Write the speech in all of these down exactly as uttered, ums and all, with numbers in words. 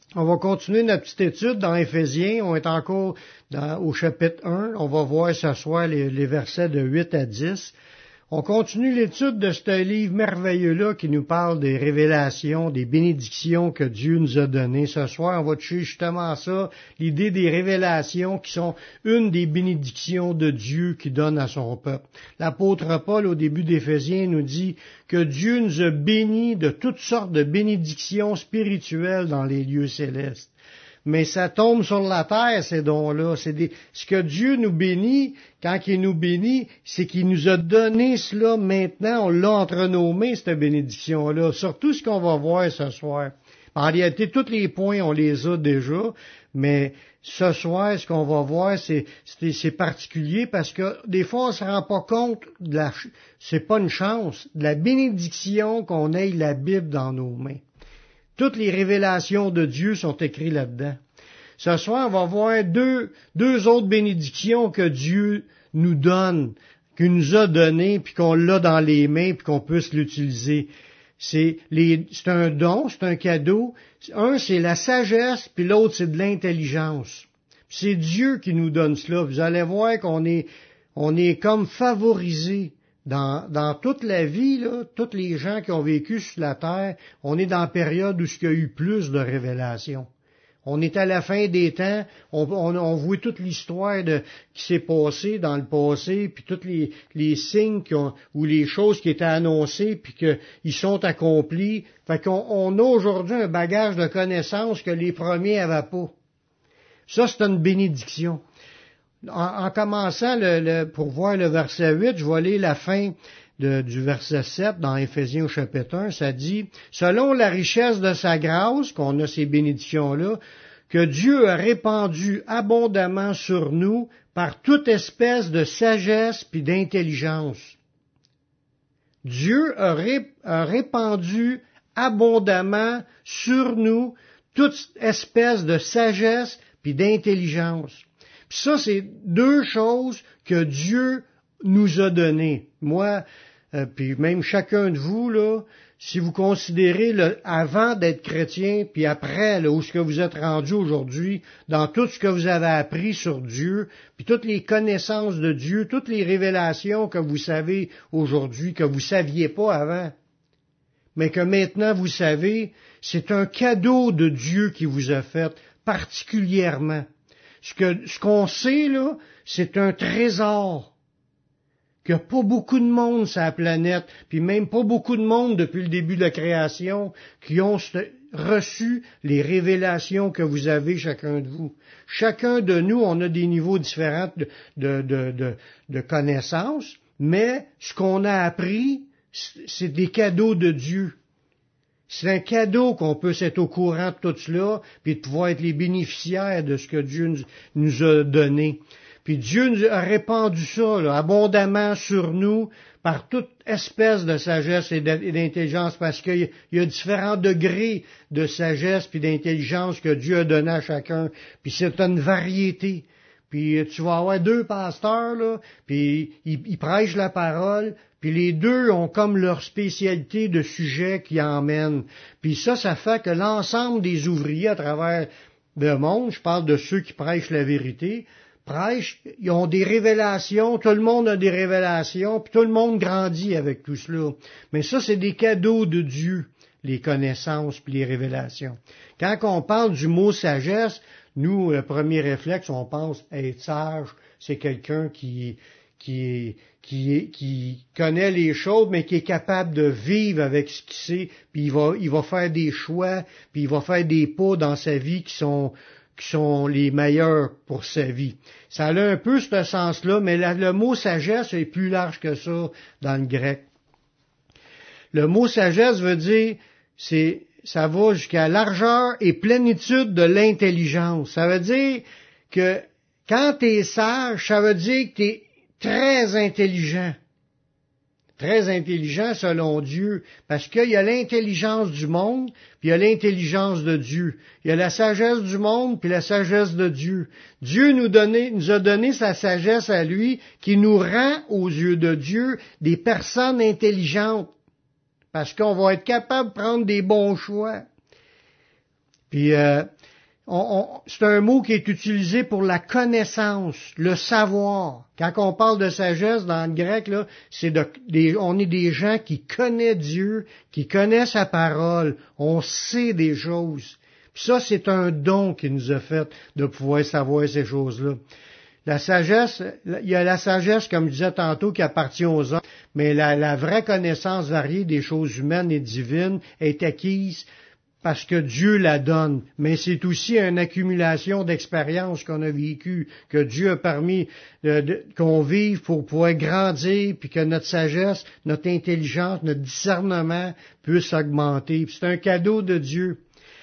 On va continuer notre petite étude dans Éphésiens. On est encore dans, au chapitre un. On va voir ce soir les, les versets de huit à dix. On continue l'étude de ce livre merveilleux-là qui nous parle des révélations, des bénédictions que Dieu nous a données. Ce soir, on va toucher justement à ça, l'idée des révélations qui sont une des bénédictions de Dieu qu'il donne à son peuple. L'apôtre Paul, au début d'Éphésiens, nous dit que Dieu nous a bénis de toutes sortes de bénédictions spirituelles dans les lieux célestes. Mais ça tombe sur la terre, ces dons-là. C'est des, ce que Dieu nous bénit, quand il nous bénit, c'est qu'il nous a donné cela maintenant, on l'a entre nos mains, cette bénédiction-là. Surtout ce qu'on va voir ce soir. En réalité, tous les points, on les a déjà, mais ce soir, ce qu'on va voir, c'est, c'est, c'est particulier parce que des fois, on se rend pas compte de la, c'est pas une chance, de la bénédiction qu'on ait la Bible dans nos mains. Toutes les révélations de Dieu sont écrites là-dedans. Ce soir, on va voir deux, deux autres bénédictions que Dieu nous donne, qu'il nous a données, puis qu'on l'a dans les mains, puis qu'on puisse l'utiliser. C'est, les, c'est un don, c'est un cadeau. Un, c'est la sagesse, puis l'autre, c'est de l'intelligence. C'est Dieu qui nous donne cela. Vous allez voir qu'on est, on est comme favorisés. Dans, dans toute la vie, là, tous les gens qui ont vécu sur la terre, on est dans la période où il y a eu plus de révélations. On est à la fin des temps, on, on, on voit toute l'histoire de, qui s'est passée dans le passé, puis tous les, les signes qui ont, ou les choses qui étaient annoncées, puis qu'ils sont accomplis. Fait qu'on on a aujourd'hui un bagage de connaissances que les premiers n'avaient pas. Ça, c'est une bénédiction. En, en commençant le, le, pour voir le verset huit, je vais lire la fin de, du verset sept dans Éphésiens au chapitre un. Ça dit, selon la richesse de sa grâce, qu'on a ces bénédictions-là, que Dieu a répandu abondamment sur nous par toute espèce de sagesse puis d'intelligence. Dieu a, ré, a répandu abondamment sur nous toute espèce de sagesse puis d'intelligence. Puis ça, c'est deux choses que Dieu nous a données. Moi, euh, puis même chacun de vous, là, si vous considérez le, avant d'être chrétien, puis après, là, où ce que vous êtes rendu aujourd'hui, dans tout ce que vous avez appris sur Dieu, puis toutes les connaissances de Dieu, toutes les révélations que vous savez aujourd'hui, que vous saviez pas avant, mais que maintenant vous savez, c'est un cadeau de Dieu qui vous a fait particulièrement. Ce que, ce qu'on sait, là, c'est un trésor. Qu'il n'y a pas beaucoup de monde sur la planète, puis même pas beaucoup de monde depuis le début de la création, qui ont reçu les révélations que vous avez chacun de vous. Chacun de nous, on a des niveaux différents de, de, de, de, de connaissances, mais ce qu'on a appris, c'est des cadeaux de Dieu. C'est un cadeau qu'on peut être au courant de tout cela, puis de pouvoir être les bénéficiaires de ce que Dieu nous, nous a donné. Puis Dieu nous a répandu ça là, abondamment sur nous par toute espèce de sagesse et d'intelligence, parce qu'il y a différents degrés de sagesse puis d'intelligence que Dieu a donné à chacun. Puis c'est une variété. Puis tu vas avoir deux pasteurs, là, puis ils, ils prêchent la parole, puis les deux ont comme leur spécialité de sujet qui emmènent. Puis ça, ça fait que l'ensemble des ouvriers à travers le monde, je parle de ceux qui prêchent la vérité, prêchent, ils ont des révélations, tout le monde a des révélations, puis tout le monde grandit avec tout cela. Mais ça, c'est des cadeaux de Dieu, les connaissances puis les révélations. Quand on parle du mot sagesse, nous, le premier réflexe, on pense être sage, c'est quelqu'un qui, qui, qui, qui connaît les choses, mais qui est capable de vivre avec ce qu'il sait, puis il va, il va faire des choix, puis il va faire des pas dans sa vie qui sont, qui sont les meilleurs pour sa vie. Ça a un peu ce sens-là, mais la, le mot sagesse est plus large que ça dans le grec. Le mot sagesse veut dire, c'est, ça va jusqu'à largeur et plénitude de l'intelligence. Ça veut dire que quand tu es sage, ça veut dire que tu es très intelligent. Très intelligent selon Dieu, parce qu'il y a l'intelligence du monde, puis il y a l'intelligence de Dieu. Il y a la sagesse du monde, puis la sagesse de Dieu. Dieu nous, donné, nous a donné sa sagesse à lui, qui nous rend, aux yeux de Dieu, des personnes intelligentes. Parce qu'on va être capable de prendre des bons choix. Puis, euh, On, on, c'est un mot qui est utilisé pour la connaissance, le savoir. Quand on parle de sagesse dans le grec, là, c'est de, des, on est des gens qui connaissent Dieu, qui connaissent sa parole, on sait des choses. Puis ça, c'est un don qu'il nous a fait de pouvoir savoir ces choses-là. La sagesse, il y a la sagesse, comme je disais tantôt, qui appartient aux hommes, mais la, la vraie connaissance variée des choses humaines et divines est acquise parce que Dieu la donne, mais c'est aussi une accumulation d'expériences qu'on a vécues, que Dieu a permis de, de, qu'on vive pour pouvoir grandir, puis que notre sagesse, notre intelligence, notre discernement puisse augmenter. Puis c'est un cadeau de Dieu.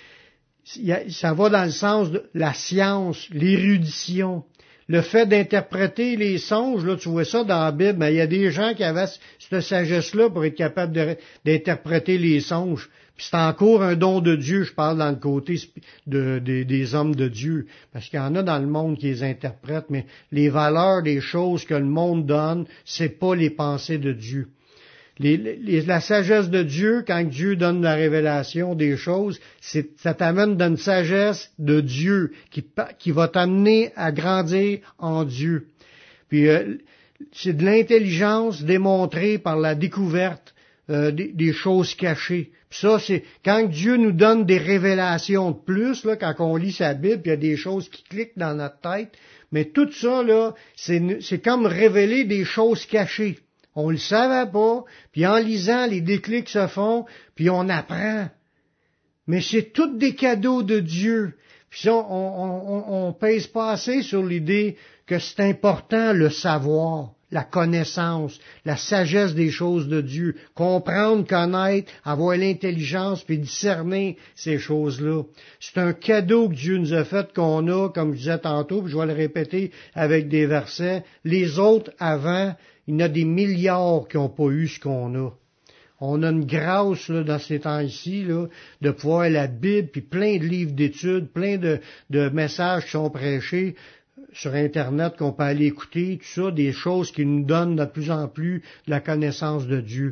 Ça va dans le sens de la science, l'érudition, le fait d'interpréter les songes. Là, tu vois ça dans la Bible, mais il y a des gens qui avaient cette sagesse-là pour être capables de, d'interpréter les songes. Puis c'est encore un don de Dieu, je parle dans le côté de, de, des hommes de Dieu, parce qu'il y en a dans le monde qui les interprètent, mais les valeurs des choses que le monde donne, c'est pas les pensées de Dieu. Les, les, la sagesse de Dieu, quand Dieu donne la révélation des choses, c'est, ça t'amène dans une sagesse de Dieu qui, qui va t'amener à grandir en Dieu. Puis euh, c'est de l'intelligence démontrée par la découverte euh, des, des choses cachées. Puis ça, c'est quand Dieu nous donne des révélations de plus, là, quand on lit sa Bible, il y a des choses qui cliquent dans notre tête, mais tout ça, là, c'est, c'est comme révéler des choses cachées. On le savait pas, puis en lisant, les déclics se font, puis on apprend. Mais c'est tous des cadeaux de Dieu. Puis ça, on, on, on, on pèse pas assez sur l'idée que c'est important le savoir, la connaissance, la sagesse des choses de Dieu, comprendre, connaître, avoir l'intelligence, puis discerner ces choses-là. C'est un cadeau que Dieu nous a fait qu'on a, comme je disais tantôt, puis je vais le répéter avec des versets. Les autres avant, il y en a des milliards qui n'ont pas eu ce qu'on a. On a une grâce là, dans ces temps-ci là, de pouvoir la Bible, puis plein de livres d'études, plein de, de messages qui sont prêchés sur Internet qu'on peut aller écouter, tout ça, des choses qui nous donnent de plus en plus la connaissance de Dieu.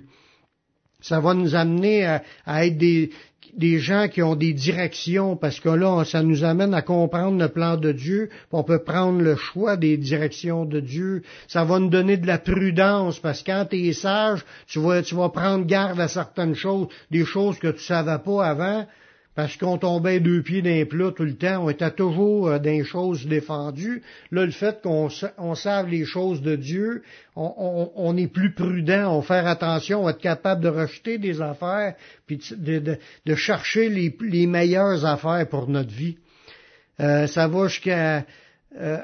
Ça va nous amener à, à être des, des gens qui ont des directions, parce que là, ça nous amène à comprendre le plan de Dieu, puis on peut prendre le choix des directions de Dieu. Ça va nous donner de la prudence, parce que quand tu es sage, tu vas, tu vas prendre garde à certaines choses, des choses que tu savais pas avant, parce qu'on tombait deux pieds dans les plats tout le temps, on était toujours dans les choses défendues. Là, le fait qu'on on sache les choses de Dieu, on, on, on est plus prudent, on va faire attention, on va être capable de rejeter des affaires, puis de, de, de chercher les, les meilleures affaires pour notre vie. Euh, ça va jusqu'à euh,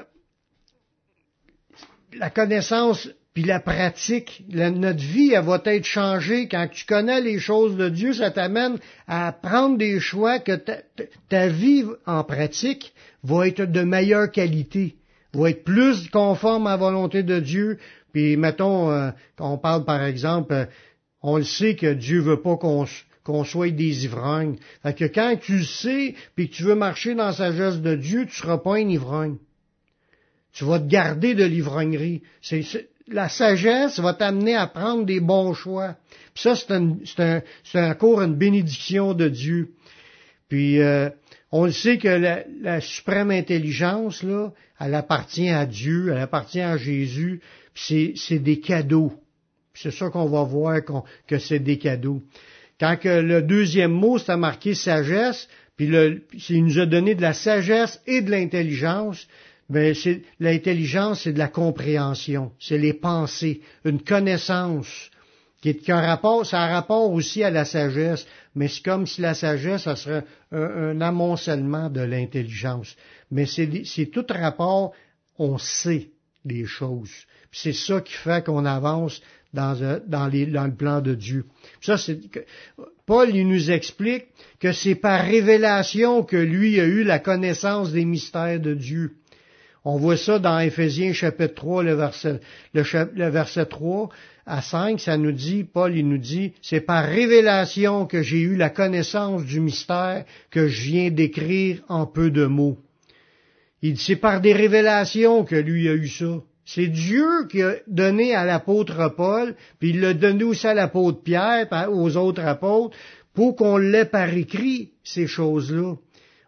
la connaissance puis la pratique. La, notre vie, elle va être changée. Quand tu connais les choses de Dieu, ça t'amène à prendre des choix que ta, ta vie en pratique va être de meilleure qualité, va être plus conforme à la volonté de Dieu. Puis, mettons, euh, on parle par exemple, euh, on le sait que Dieu veut pas qu'on qu'on soit des ivrognes. Fait que quand tu le sais, puis que tu veux marcher dans la sagesse de Dieu, tu seras pas un ivrogne. Tu vas te garder de l'ivrognerie. C'est, c'est la sagesse va t'amener à prendre des bons choix. Puis ça, c'est, un, c'est, un, c'est encore une bénédiction de Dieu. Puis, euh, on le sait que la, la suprême intelligence, là, elle appartient à Dieu, elle appartient à Jésus, puis c'est, c'est des cadeaux. Puis c'est ça qu'on va voir qu'on, que c'est des cadeaux. Quand que le deuxième mot, c'est marqué sagesse, puis le, il nous a donné de la sagesse et de l'intelligence. Ben, c'est, l'intelligence, c'est de la compréhension, c'est les pensées, une connaissance qui, est, qui a un rapport, ça a un rapport aussi à la sagesse, mais c'est comme si la sagesse, ça serait un, un amoncellement de l'intelligence. Mais c'est, c'est tout rapport, on sait les choses. Puis c'est ça qui fait qu'on avance dans, dans, les, dans le plan de Dieu. Puis ça, c'est, Paul, il nous explique que c'est par révélation que lui a eu la connaissance des mystères de Dieu. On voit ça dans Éphésiens chapitre trois, le verset, le, le verset trois à cinq, ça nous dit, Paul il nous dit, c'est par révélation que j'ai eu la connaissance du mystère que je viens d'écrire en peu de mots. Il dit, c'est par des révélations que lui a eu ça. C'est Dieu qui a donné à l'apôtre Paul, puis il l'a donné aussi à l'apôtre Pierre, aux autres apôtres, pour qu'on l'ait par écrit, ces choses-là.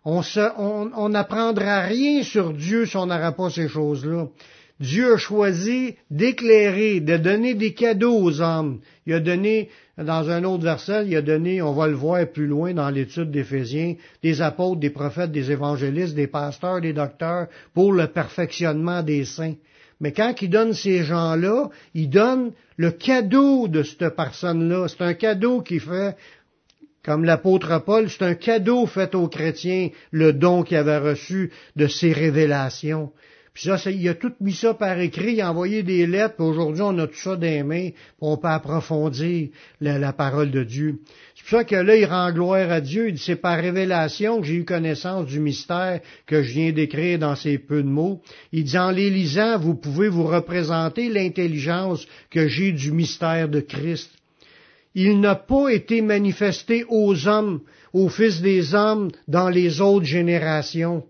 On se, on, on n'apprendra rien sur Dieu si on n'aura pas ces choses-là. Dieu a choisi d'éclairer, de donner des cadeaux aux hommes. Il a donné, dans un autre verset, il a donné, on va le voir plus loin dans l'étude d'Éphésiens, des apôtres, des prophètes, des évangélistes, des pasteurs, des docteurs, pour le perfectionnement des saints. Mais quand il donne ces gens-là, il donne le cadeau de cette personne-là. C'est un cadeau qu'il fait, comme l'apôtre Paul, c'est un cadeau fait aux chrétiens, le don qu'il avait reçu de ces révélations. Puis ça, il a tout mis ça par écrit, il a envoyé des lettres, puis aujourd'hui on a tout ça dans les mains, puis on peut approfondir la, la parole de Dieu. C'est pour ça que là, il rend gloire à Dieu, il dit, c'est par révélation que j'ai eu connaissance du mystère que je viens d'écrire dans ces peu de mots. Il dit, en les lisant, vous pouvez vous représenter l'intelligence que j'ai du mystère de Christ. Il n'a pas été manifesté aux hommes, aux fils des hommes, dans les autres générations.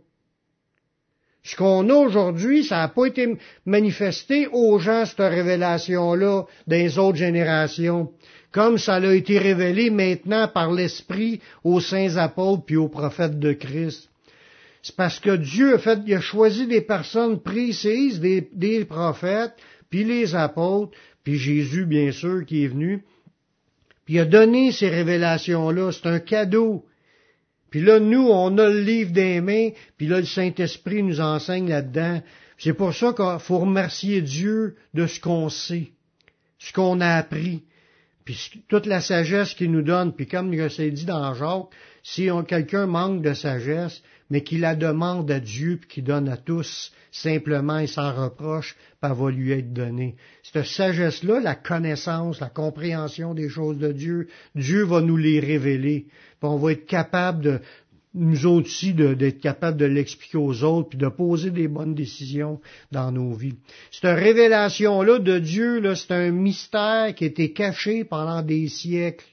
Ce qu'on a aujourd'hui, ça n'a pas été manifesté aux gens, cette révélation-là, dans les autres générations, comme ça a été révélé maintenant par l'Esprit aux saints apôtres puis aux prophètes de Christ. C'est parce que Dieu a fait, il a choisi des personnes précises, des, des prophètes, puis les apôtres, puis Jésus, bien sûr, qui est venu, puis il a donné ces révélations-là. C'est un cadeau. Puis là, nous, on a le livre des mains, puis là, le Saint-Esprit nous enseigne là-dedans. C'est pour ça qu'il faut remercier Dieu de ce qu'on sait, ce qu'on a appris, puis toute la sagesse qu'il nous donne. Puis comme c'est dit dans Jacques, si on, quelqu'un manque de sagesse, mais qu'il la demande à Dieu, puis qu'il donne à tous, simplement et sans reproche, puis elle va lui être donnée. Cette sagesse-là, la connaissance, la compréhension des choses de Dieu, Dieu va nous les révéler. Puis on va être capable de, nous autres aussi, de, d'être capable de l'expliquer aux autres, puis de poser des bonnes décisions dans nos vies. Cette révélation-là de Dieu, là, c'est un mystère qui a été caché pendant des siècles.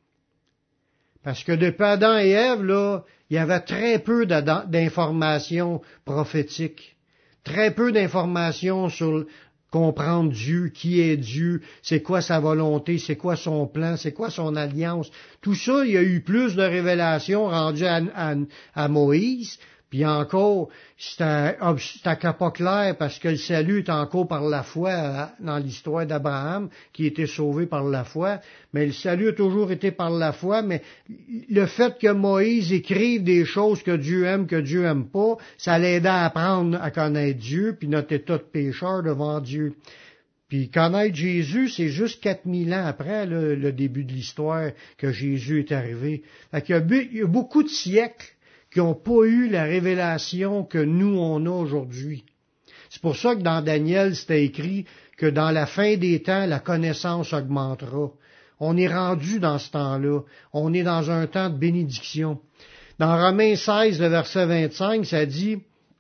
Parce que depuis Adam et Ève, là, il y avait très peu d'informations prophétiques, très peu d'informations sur comprendre Dieu, qui est Dieu, c'est quoi sa volonté, c'est quoi son plan, c'est quoi son alliance. Tout ça, il y a eu plus de révélations rendues à, à, à Moïse. Puis encore, c'était pas clair parce que le salut est encore par la foi dans l'histoire d'Abraham, qui était sauvé par la foi. Mais le salut a toujours été par la foi, mais le fait que Moïse écrive des choses que Dieu aime, que Dieu aime pas, ça l'aidait à apprendre à connaître Dieu, puis notre état de pécheur devant Dieu. Puis connaître Jésus, c'est juste quatre mille ans après là, le début de l'histoire que Jésus est arrivé. Fait qu'il y a, il y a beaucoup de siècles qui n'ont pas eu la révélation que nous, on a aujourd'hui. C'est pour ça que dans Daniel, c'était écrit que dans la fin des temps, la connaissance augmentera. On est rendu dans ce temps-là. On est dans un temps de bénédiction. Dans Romains seize, le verset vingt-cinq, ça dit,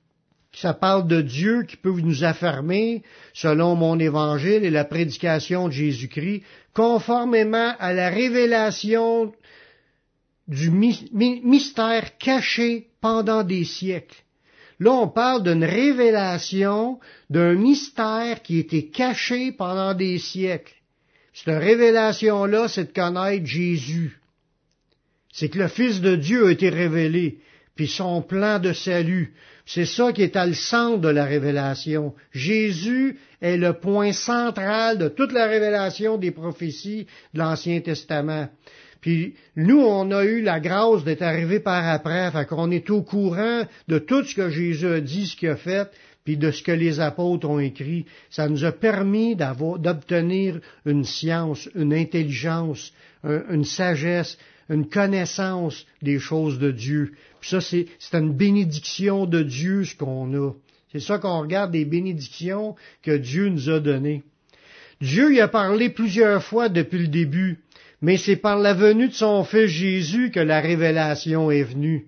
ça parle de Dieu qui peut nous affermer, selon mon évangile et la prédication de Jésus-Christ, conformément à la révélation du mystère caché pendant des siècles. Là, on parle d'une révélation d'un mystère qui était caché pendant des siècles. Cette révélation-là, c'est de connaître Jésus. C'est que le Fils de Dieu a été révélé, puis son plan de salut. C'est ça qui est à le centre de la révélation. Jésus est le point central de toute la révélation des prophéties de l'Ancien Testament. Puis nous, on a eu la grâce d'être arrivés par après, fait qu'on est au courant de tout ce que Jésus a dit, ce qu'il a fait, puis de ce que les apôtres ont écrit. Ça nous a permis d'avoir, d'obtenir une science, une intelligence, un, une sagesse, une connaissance des choses de Dieu. Puis ça, c'est, c'est une bénédiction de Dieu, ce qu'on a. C'est ça qu'on regarde, des bénédictions que Dieu nous a données. Dieu y a parlé plusieurs fois depuis le début. Mais c'est par la venue de son Fils Jésus que la révélation est venue.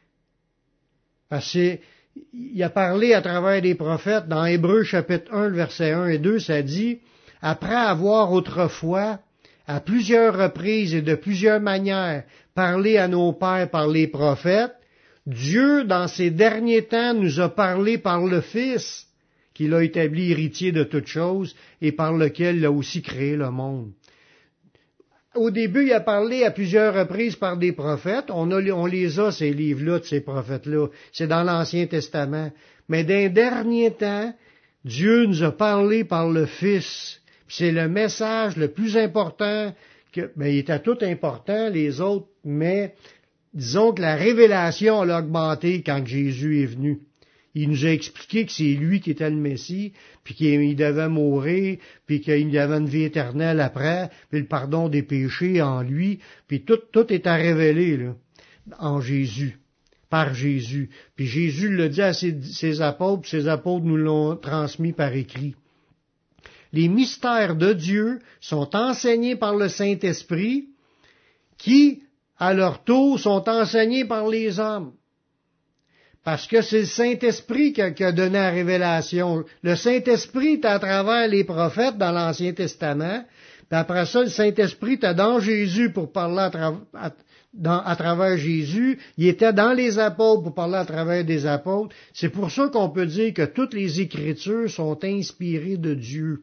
Parce qu'il a parlé à travers des prophètes, dans Hébreux chapitre un, verset un et deux, ça dit, « Après avoir autrefois, à plusieurs reprises et de plusieurs manières, parlé à nos pères par les prophètes, Dieu, dans ces derniers temps, nous a parlé par le Fils, qu'il a établi héritier de toutes choses et par lequel il a aussi créé le monde. » au début, il a parlé à plusieurs reprises par des prophètes. On, a, on les a, ces livres-là, de ces prophètes-là. C'est dans l'Ancien Testament. Mais d'un dernier temps, Dieu nous a parlé par le Fils. Puis c'est le message le plus important que, ben, il était tout important, les autres, mais disons que la révélation l'a augmenté quand Jésus est venu. Il nous a expliqué que c'est lui qui était le Messie, puis qu'il devait mourir, puis qu'il y avait une vie éternelle après, puis le pardon des péchés en lui, puis tout, tout est à révéler, là, en Jésus, par Jésus. Puis Jésus le dit à ses, ses apôtres, puis ses apôtres nous l'ont transmis par écrit. Les mystères de Dieu sont enseignés par le Saint-Esprit, qui, à leur tour, sont enseignés par les hommes. Parce que c'est le Saint-Esprit qui a, qui a donné la révélation. Le Saint-Esprit est à travers les prophètes dans l'Ancien Testament, puis après ça, le Saint-Esprit était dans Jésus pour parler à, tra- à, dans, à travers Jésus. Il était dans les apôtres pour parler à travers des apôtres. C'est pour ça qu'on peut dire que toutes les Écritures sont inspirées de Dieu.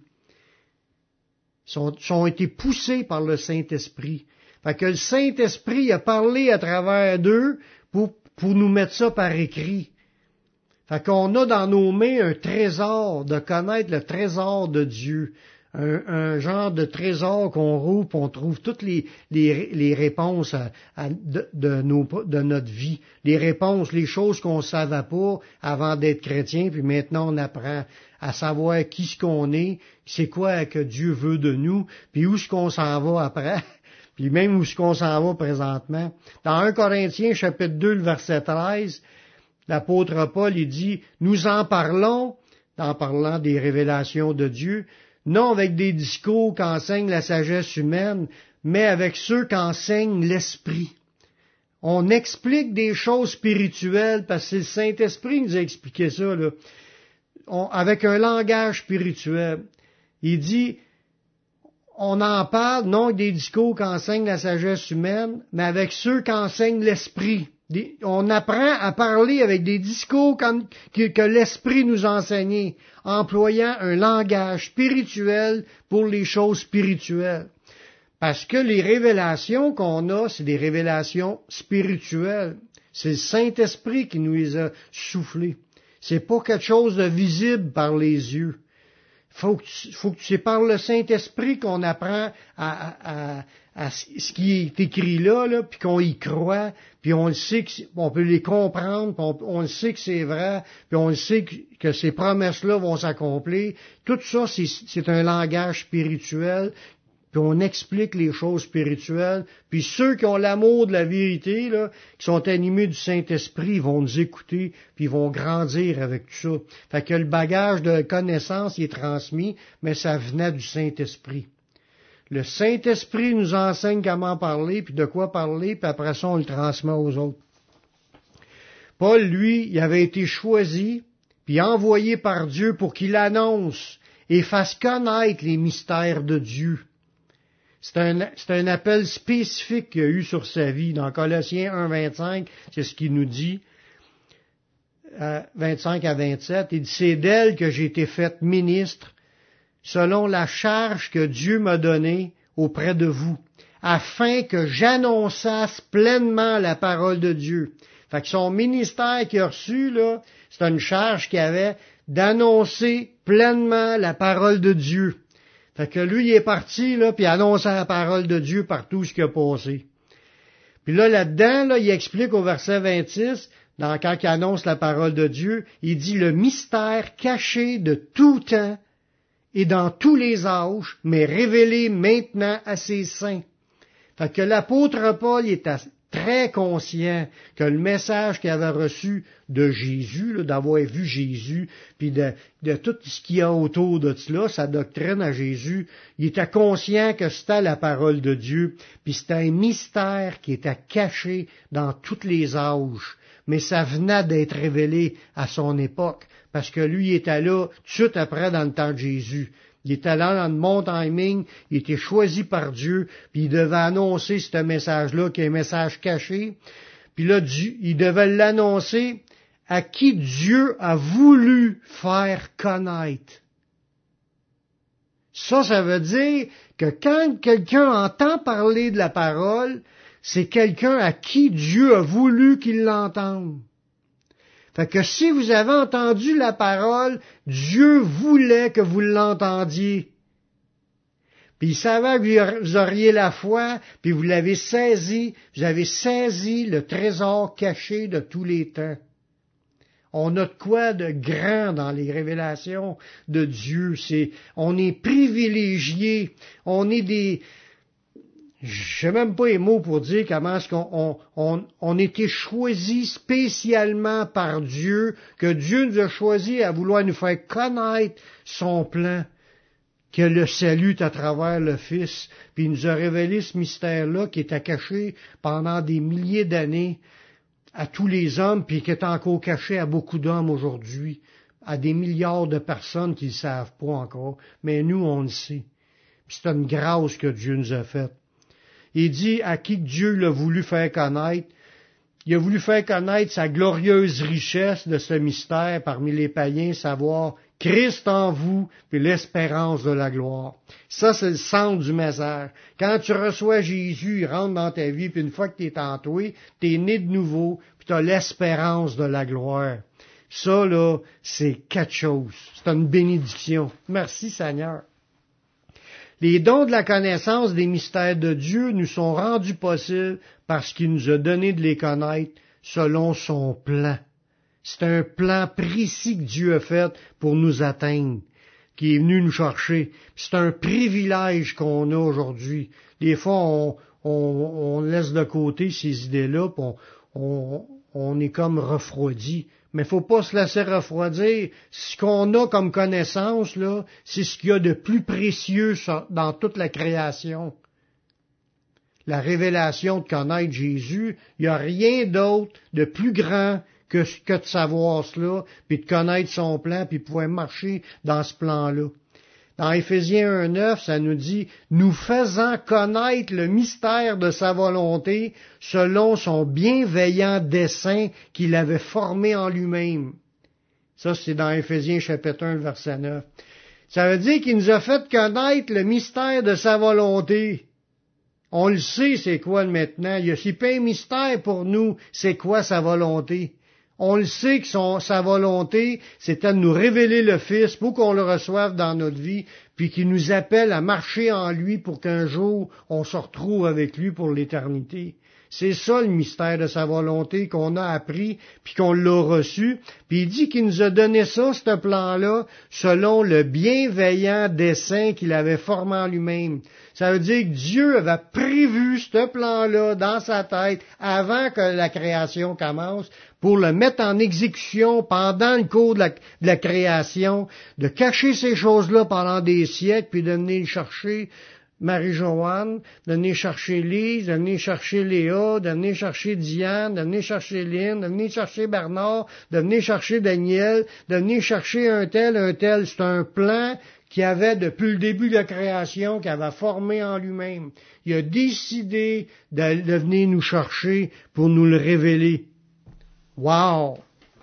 Sont, sont été poussées par le Saint-Esprit. Fait que le Saint-Esprit a parlé à travers d'eux pour pour nous mettre ça par écrit. Fait qu'on a dans nos mains un trésor, de connaître le trésor de Dieu. Un, un genre de trésor qu'on rouvre, on trouve toutes les, les, les réponses à, à, de, de, nos, de notre vie. Les réponses, les choses qu'on ne savait pas avant d'être chrétien, puis maintenant on apprend à savoir qui ce qu'on est, c'est quoi que Dieu veut de nous, puis où est-ce qu'on s'en va après. Puis même où est-ce qu'on s'en va présentement. Dans un Corinthiens, chapitre deux, le verset treize, l'apôtre Paul, il dit, « Nous en parlons, en parlant des révélations de Dieu, non avec des discours qu'enseigne la sagesse humaine, mais avec ceux qu'enseigne l'Esprit. » On explique des choses spirituelles, parce que c'est le Saint-Esprit qui nous a expliqué ça, là, on, avec un langage spirituel. Il dit, on en parle, non avec des discours qu'enseigne la sagesse humaine, mais avec ceux qu'enseigne l'Esprit. Des, on apprend à parler avec des discours comme, que, que l'Esprit nous a enseignés, employant un langage spirituel pour les choses spirituelles. Parce que les révélations qu'on a, c'est des révélations spirituelles. C'est le Saint-Esprit qui nous les a soufflées. C'est pas quelque chose de visible par les yeux. Faut que, faut que c'est par le Saint-Esprit qu'on apprend à, à, à, à ce qui est écrit là, là puis qu'on y croit, puis on le sait que on peut les comprendre, puis on, on le sait que c'est vrai, puis on le sait que, que ces promesses-là vont s'accomplir. Tout ça, c'est, c'est un langage spirituel, puis on explique les choses spirituelles. Puis ceux qui ont l'amour de la vérité, là, qui sont animés du Saint-Esprit, ils vont nous écouter, puis ils vont grandir avec tout ça. Fait que le bagage de connaissance il est transmis, mais ça venait du Saint-Esprit. Le Saint-Esprit nous enseigne comment parler, puis de quoi parler, puis après ça, on le transmet aux autres. Paul, lui, il avait été choisi, puis envoyé par Dieu pour qu'il annonce et fasse connaître les mystères de Dieu. C'est un, c'est un appel spécifique qu'il y a eu sur sa vie. Dans Colossiens un, vingt-cinq, c'est ce qu'il nous dit, euh, vingt-cinq à vingt-sept. Il dit, c'est d'elle que j'ai été faite ministre, selon la charge que Dieu m'a donnée auprès de vous, afin que j'annonçasse pleinement la parole de Dieu. Fait que son ministère qu'il a reçu, là, c'est une charge qu'il avait d'annoncer pleinement la parole de Dieu. Fait que lui, il est parti, là, puis annonçait la parole de Dieu par tout ce qui a passé. Puis là, là-dedans, là, il explique au verset vingt-six, dans, quand il annonce la parole de Dieu, il dit le mystère caché de tout temps et dans tous les âges, mais révélé maintenant à ses saints. Fait que l'apôtre Paul il était très conscient que le message qu'il avait reçu de Jésus, là, d'avoir vu Jésus, puis de, de tout ce qu'il y a autour de cela, sa doctrine à Jésus, il était conscient que c'était la parole de Dieu, puis c'était un mystère qui était caché dans tous les âges. Mais ça venait d'être révélé à son époque, parce que lui, il était là tout de suite après dans le temps de Jésus. Il était là dans le bon timing, il était choisi par Dieu, puis il devait annoncer ce message-là, qui est un message caché. Puis là, il devait l'annoncer à qui Dieu a voulu faire connaître Ça, ça veut dire que quand quelqu'un entend parler de la parole, c'est quelqu'un à qui Dieu a voulu qu'il l'entende. Fait que si vous avez entendu la parole, Dieu voulait que vous l'entendiez. Puis il savait que vous auriez la foi, puis vous l'avez saisi, vous avez saisi le trésor caché de tous les temps. On a de quoi de grand dans les révélations de Dieu. C'est, on est privilégiés, on est des... Je sais même pas les mots pour dire comment est-ce qu'on on, on, on était choisis spécialement par Dieu, que Dieu nous a choisis à vouloir nous faire connaître son plan, que le salut est à travers le Fils, puis il nous a révélé ce mystère-là qui était caché pendant des milliers d'années à tous les hommes, puis qui est encore caché à beaucoup d'hommes aujourd'hui, à des milliards de personnes qui ne le savent pas encore, mais nous, on le sait. Puis c'est une grâce que Dieu nous a faite. Il dit à qui Dieu l'a voulu faire connaître. Il a voulu faire connaître sa glorieuse richesse de ce mystère parmi les païens, savoir Christ en vous, puis l'espérance de la gloire. Ça, c'est le centre du message. Quand tu reçois Jésus, il rentre dans ta vie, puis une fois que tu es entouré, tu es né de nouveau, puis tu as l'espérance de la gloire. Ça, là, c'est quelque chose. C'est une bénédiction. Merci, Seigneur. Les dons de la connaissance des mystères de Dieu nous sont rendus possibles parce qu'il nous a donné de les connaître selon son plan. C'est un plan précis que Dieu a fait pour nous atteindre, qui est venu nous chercher. C'est un privilège qu'on a aujourd'hui. Des fois, on, on, on laisse de côté ces idées-là, puis on, on, on est comme refroidi. Mais il faut pas se laisser refroidir. Ce qu'on a comme connaissance, là, c'est ce qu'il y a de plus précieux dans toute la création. La révélation de connaître Jésus, il n'y a rien d'autre de plus grand que, que de savoir cela, puis de connaître son plan, puis de pouvoir marcher dans ce plan-là. Dans Éphésiens un neuf, ça nous dit « Nous faisant connaître le mystère de sa volonté selon son bienveillant dessein qu'il avait formé en lui-même. » Ça, c'est dans Éphésiens chapitre un, verset neuf. Ça veut dire qu'il nous a fait connaître le mystère de sa volonté. On le sait, c'est quoi le maintenant. Il y a si peu un mystère pour nous, c'est quoi sa volonté. On le sait que son, sa volonté, c'était de nous révéler le Fils pour qu'on le reçoive dans notre vie, puis qu'il nous appelle à marcher en lui pour qu'un jour on se retrouve avec lui pour l'éternité. C'est ça le mystère de sa volonté qu'on a appris, puis qu'on l'a reçu. Puis il dit qu'il nous a donné ça, ce plan-là, selon le bienveillant dessein qu'il avait formé en lui-même. Ça veut dire que Dieu avait prévu ce plan-là dans sa tête avant que la création commence, pour le mettre en exécution pendant le cours de la, de la création, de cacher ces choses-là pendant des siècles, puis de venir chercher Marie-Joanne, de venir chercher Lise, de venir chercher Léa, de venir chercher Diane, de venir chercher Lynn, de venir chercher Bernard, de venir chercher Daniel, de venir chercher un tel, un tel. C'est un plan qu'il avait depuis le début de la création, qu'il avait formé en lui-même. Il a décidé de, de venir nous chercher pour nous le révéler. Wow!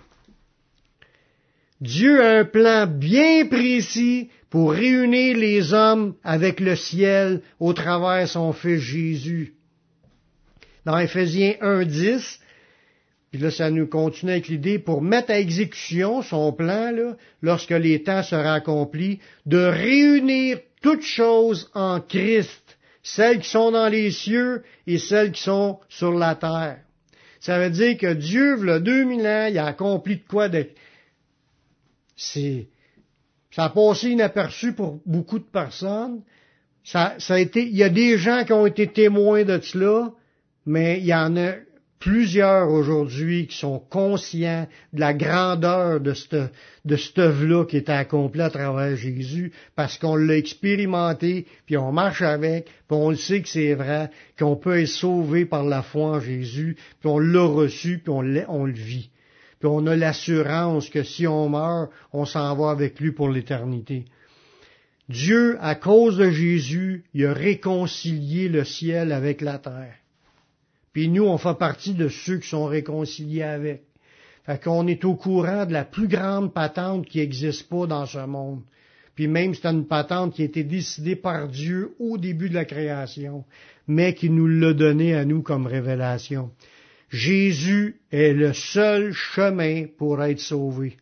Dieu a un plan bien précis pour réunir les hommes avec le ciel au travers son Fils Jésus. Dans Éphésiens un dix, puis là ça nous continue avec l'idée, pour mettre à exécution son plan, là, lorsque les temps seront accomplis, de réunir toutes choses en Christ, celles qui sont dans les cieux et celles qui sont sur la terre. Ça veut dire que Dieu, il y a deux mille ans, il a accompli de quoi de... C'est... Ça a passé inaperçu pour beaucoup de personnes. Ça, ça a été... Il y a des gens qui ont été témoins de cela, mais il y en a plusieurs aujourd'hui qui sont conscients de la grandeur de cette, de cette œuvre-là qui était accomplie à travers Jésus, parce qu'on l'a expérimenté, puis on marche avec, puis on le sait que c'est vrai, qu'on peut être sauvé par la foi en Jésus, puis on l'a reçu, puis on, on le vit. Puis on a l'assurance que si on meurt, on s'en va avec lui pour l'éternité. Dieu, à cause de Jésus, il a réconcilié le ciel avec la terre. Puis nous, on fait partie de ceux qui sont réconciliés avec. Fait qu'on est au courant de la plus grande patente qui n'existe pas dans ce monde. puis même c'était une patente qui a été décidée par Dieu au début de la création, mais qui nous l'a donné à nous comme révélation. Jésus est le seul chemin pour être sauvé.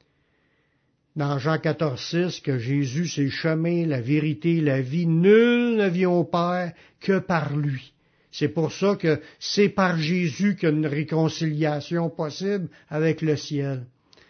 Dans Jean quatorze, six, que Jésus, c'est le chemin, la vérité, la vie. Nul ne vient au Père que par lui. C'est pour ça que c'est par Jésus qu'il y a une réconciliation possible avec le ciel.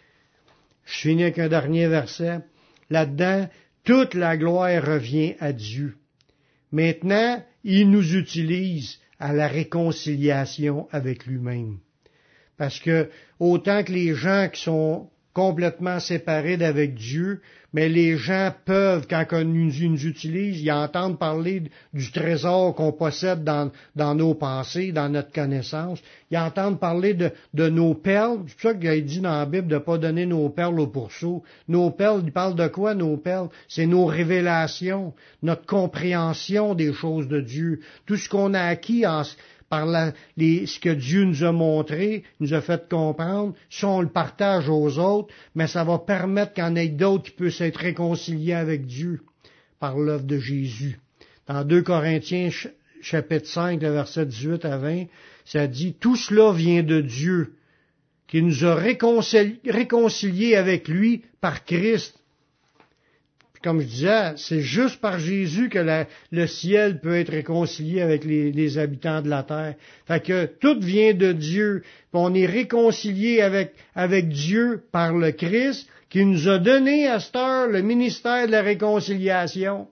Je finis avec un dernier verset. Là-dedans, toute la gloire revient à Dieu. Maintenant, il nous utilise à la réconciliation avec lui-même. Parce que autant que les gens qui sont complètement séparés d'avec Dieu, mais les gens peuvent, quand on nous, nous utilise, ils entendent parler du trésor qu'on possède dans, dans nos pensées, dans notre connaissance. Ils entendent parler de, de nos perles. C'est pour ça qu'il a dit dans la Bible de ne pas donner nos perles aux pourceaux. Nos perles, il parle de quoi, nos perles? C'est nos révélations, notre compréhension des choses de Dieu. Tout ce qu'on a acquis en par la, les, ce que Dieu nous a montré, nous a fait comprendre, ça on le partage aux autres, mais ça va permettre qu'il y en ait d'autres qui puissent être réconciliés avec Dieu par l'œuvre de Jésus. Dans deux Corinthiens chapitre cinq, le verset dix-huit à vingt, ça dit « Tout cela vient de Dieu, qui nous a réconciliés, réconciliés avec lui par Christ. » Comme je disais, c'est juste par Jésus que la, le ciel peut être réconcilié avec les, les habitants de la terre. Fait que tout vient de Dieu. On est réconcilié avec, avec Dieu par le Christ qui nous a donné à cette heure le ministère de la réconciliation.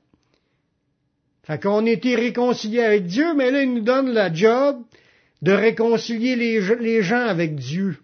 Fait qu'on a été réconcilié avec Dieu, mais là, il nous donne la job de réconcilier les, les gens avec Dieu.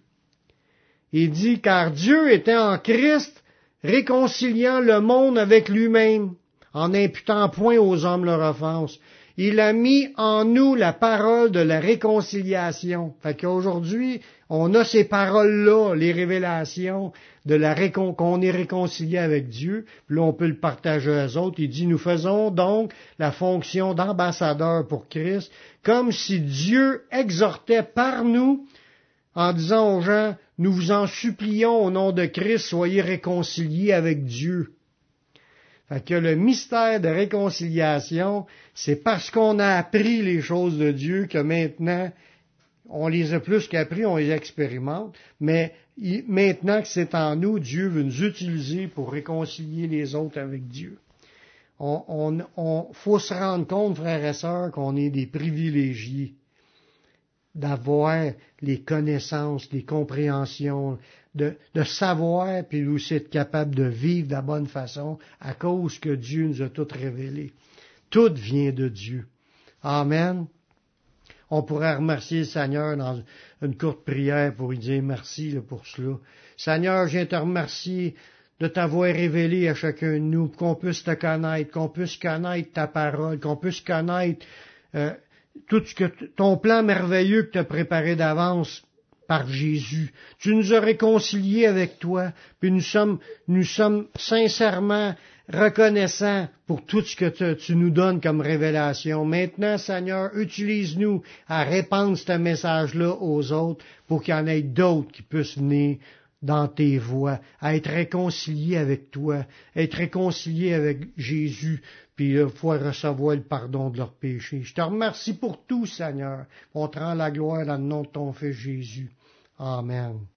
Il dit, car Dieu était en Christ, réconciliant le monde avec lui-même, en imputant point aux hommes leur offense. Il a mis en nous la parole de la réconciliation. Fait qu'aujourd'hui, on a ces paroles-là, les révélations de la récon- qu'on est réconcilié avec Dieu. Puis là, on peut le partager aux autres. Il dit, nous faisons donc la fonction d'ambassadeur pour Christ, comme si Dieu exhortait par nous en disant aux gens, nous vous en supplions au nom de Christ, soyez réconciliés avec Dieu. Fait que le mystère de réconciliation, c'est parce qu'on a appris les choses de Dieu que maintenant, on les a plus qu'appris, on les expérimente, mais maintenant que c'est en nous, Dieu veut nous utiliser pour réconcilier les autres avec Dieu. On, on, on faut se rendre compte, frères et sœurs, qu'on est des privilégiés d'avoir les connaissances, les compréhensions, de, de savoir, puis aussi être capable de vivre de la bonne façon à cause que Dieu nous a tout révélé. Tout vient de Dieu. Amen. On pourrait remercier le Seigneur dans une courte prière pour lui dire merci là, pour cela. Seigneur, je viens te remercier de t'avoir révélé à chacun de nous, qu'on puisse te connaître, qu'on puisse connaître ta parole, qu'on puisse connaître euh, tout ce que ton plan merveilleux que tu as préparé d'avance par Jésus. Tu nous as réconciliés avec toi, puis nous sommes, nous sommes sincèrement reconnaissants pour tout ce que te, tu nous donnes comme révélation. Maintenant, Seigneur, utilise-nous à répandre ce message-là aux autres pour qu'il y en ait d'autres qui puissent venir dans tes voies, à être réconciliés avec toi, être réconciliés avec Jésus, puis euh, pouvoir recevoir le pardon de leurs péchés. Je te remercie pour tout, Seigneur. On te rend la gloire dans le nom de ton Fils Jésus. Amen.